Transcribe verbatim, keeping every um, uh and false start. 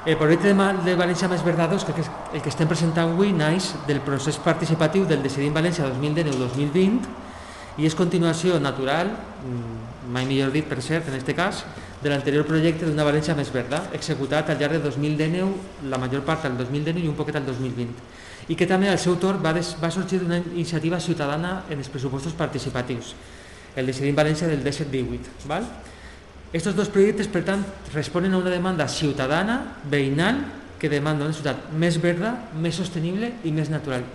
El projecte de València Més Verda dos, que el que estem presentant avui, naix del procés participatiu del Decidim València dos mil dinou dos mil vint i és continuació natural, mai millor dit per cert en aquest cas, de l'anterior projecte d'una València Més Verda, executat al llarg de dos mil dinou, la major part del dos mil dinou i un poquet al dos mil vint, i que també al seu torn va, des, va sorgir d'una iniciativa ciutadana en els pressupostos participatius, el Decidim València del disset divuit. Val? Estos dos projectes, per tant, responen a una demanda ciutadana, veïnal, que demanda una ciutat més verda, més sostenible i més natural.